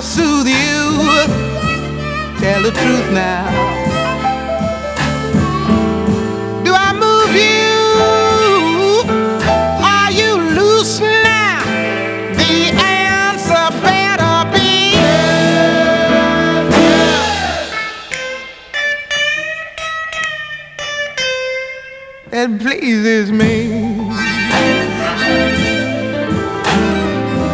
I soothe you? Tell the truth now. Do I move you? Are you loose now? The answer better be it pleases me.